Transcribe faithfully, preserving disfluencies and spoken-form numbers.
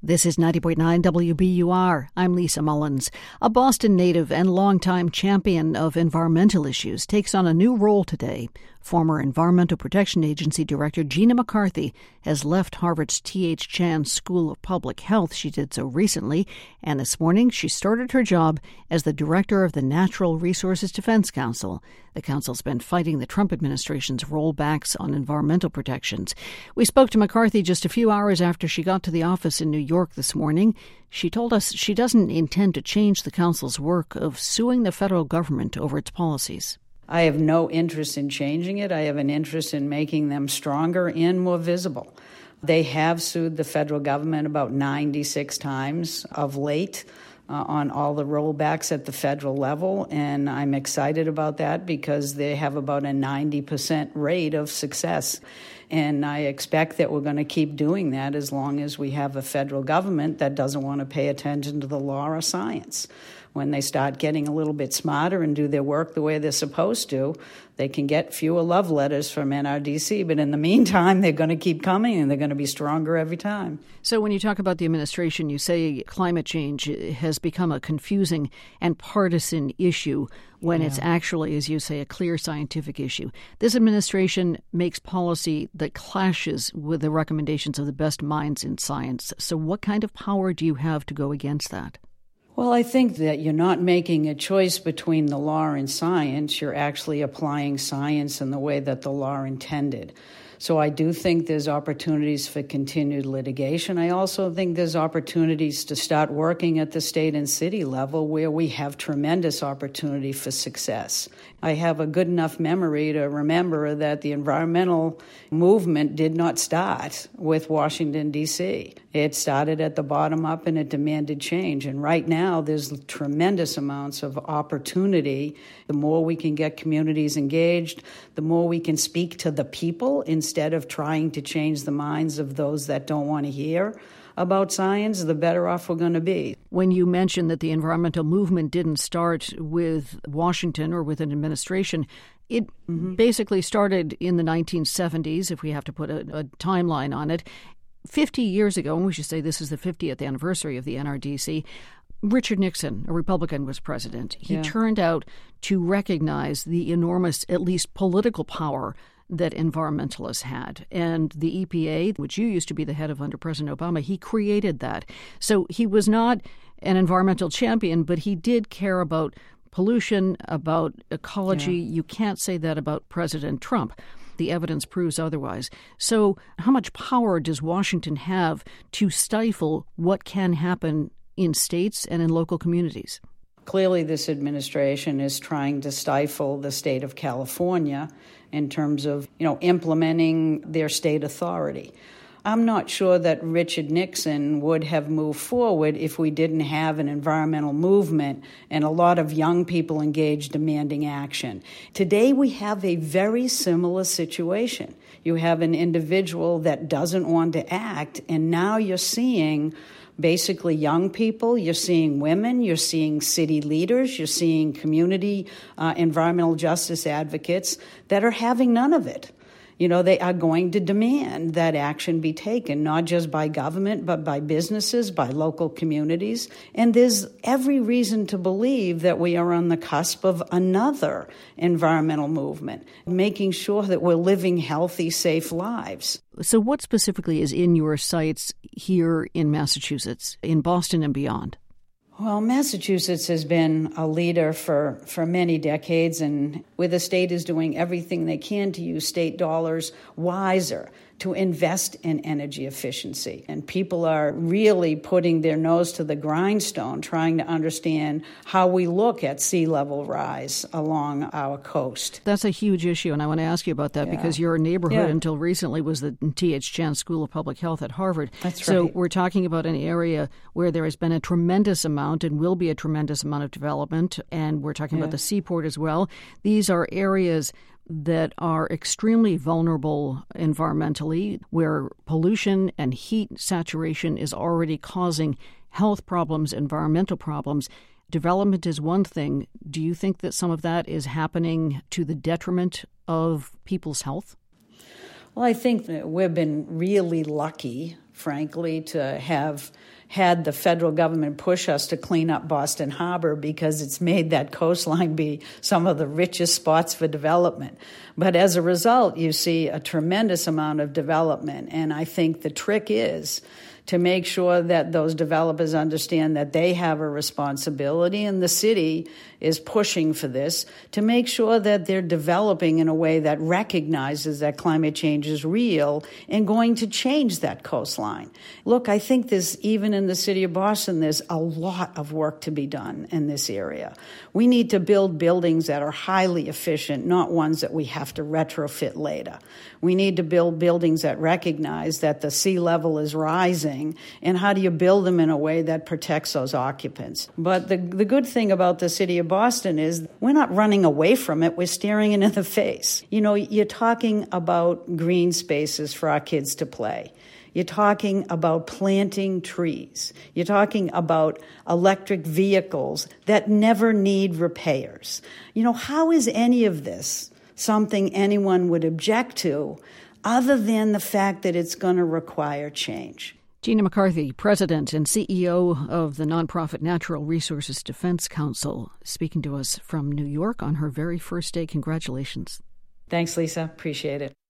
This is ninety point nine W B U R. I'm Lisa Mullins. A Boston native and longtime champion of environmental issues takes on a new role today. Former Environmental Protection Agency Director Gina McCarthy has left Harvard's T H Chan School of Public Health. She did so recently, and this morning she started her job as the director of the Natural Resources Defense Council. The council's been fighting the Trump administration's rollbacks on environmental protections. We spoke to McCarthy just a few hours after she got to the office in New York this morning. She told us she doesn't intend to change the council's work of suing the federal government over its policies. I have no interest in changing it. I have an interest in making them stronger and more visible. They have sued the federal government about ninety-six times of late uh, on all the rollbacks at the federal level, and I'm excited about that because they have about a ninety percent rate of success. And I expect that we're going to keep doing that as long as we have a federal government that doesn't want to pay attention to the law or science. When they start getting a little bit smarter and do their work the way they're supposed to, they can get fewer love letters from N R D C. But in the meantime, they're going to keep coming and they're going to be stronger every time. So when you talk about the administration, you say climate change has become a confusing and partisan issue when yeah. it's actually, as you say, a clear scientific issue. This administration makes policy that clashes with the recommendations of the best minds in science. So what kind of power do you have to go against that? Well, I think that you're not making a choice between the law and science. You're actually applying science in the way that the law intended. So I do think there's opportunities for continued litigation. I also think there's opportunities to start working at the state and city level where we have tremendous opportunity for success. I have a good enough memory to remember that the environmental movement did not start with Washington, D C. It started at the bottom up and it demanded change. And right now, there's tremendous amounts of opportunity. The more we can get communities engaged, the more we can speak to the people instead of trying to change the minds of those that don't want to hear about science, the better off we're going to be. When you mentioned that the environmental movement didn't start with Washington or with an administration, it mm-hmm. basically started in the nineteen seventies, if we have to put a, a timeline on it. fifty years ago, and we should say this is the fiftieth anniversary of the N R D C, Richard Nixon, a Republican, was president. He yeah. turned out to recognize the enormous, at least political power that environmentalists had. And the E P A, which you used to be the head of under President Obama, he created that. So he was not an environmental champion, but he did care about pollution, about ecology. Yeah. You can't say that about President Trump. The evidence proves otherwise. So how much power does Washington have to stifle what can happen in states and in local communities? Clearly, this administration is trying to stifle the state of California in terms of, you know, implementing their state authority. I'm not sure that Richard Nixon would have moved forward if we didn't have an environmental movement and a lot of young people engaged demanding action. Today, we have a very similar situation. You have an individual that doesn't want to act, and now you're seeing basically young people, you're seeing women, you're seeing city leaders, you're seeing community uh, environmental justice advocates that are having none of it. You know, they are going to demand that action be taken, not just by government, but by businesses, by local communities. And there's every reason to believe that we are on the cusp of another environmental movement, making sure that we're living healthy, safe lives. So what specifically is in your sights here in Massachusetts, in Boston and beyond? Well, Massachusetts has been a leader for, for many decades, and where the state is doing everything they can to use state dollars wiser, to invest in energy efficiency. And people are really putting their nose to the grindstone, trying to understand how we look at sea level rise along our coast. That's a huge issue, and I want to ask you about that yeah. because your neighborhood yeah. until recently was the T H Chan School of Public Health at Harvard. That's right. So we're talking about an area where there has been a tremendous amount and will be a tremendous amount of development, and we're talking yeah. about the seaport as well. These are areas that are extremely vulnerable environmentally, where pollution and heat saturation is already causing health problems, environmental problems. Development is one thing. Do you think that some of that is happening to the detriment of people's health? Well, I think that we've been really lucky frankly, to have had the federal government push us to clean up Boston Harbor because it's made that coastline be some of the richest spots for development. But as a result, you see a tremendous amount of development. And I think the trick is to make sure that those developers understand that they have a responsibility, and the city is pushing for this, to make sure that they're developing in a way that recognizes that climate change is real and going to change that coastline. Look, I think there's, even in the city of Boston, there's a lot of work to be done in this area. We need to build buildings that are highly efficient, not ones that we have to retrofit later. We need to build buildings that recognize that the sea level is rising, and how do you build them in a way that protects those occupants? But the, the good thing about the city of Boston is we're not running away from it, we're staring it in the face. You know, you're talking about green spaces for our kids to play. You're talking about planting trees. You're talking about electric vehicles that never need repairs. You know, how is any of this something anyone would object to, other than the fact that it's going to require change? Gina McCarthy, President and C E O of the nonprofit Natural Resources Defense Council, speaking to us from New York on her very first day. Congratulations. Thanks, Lisa. Appreciate it.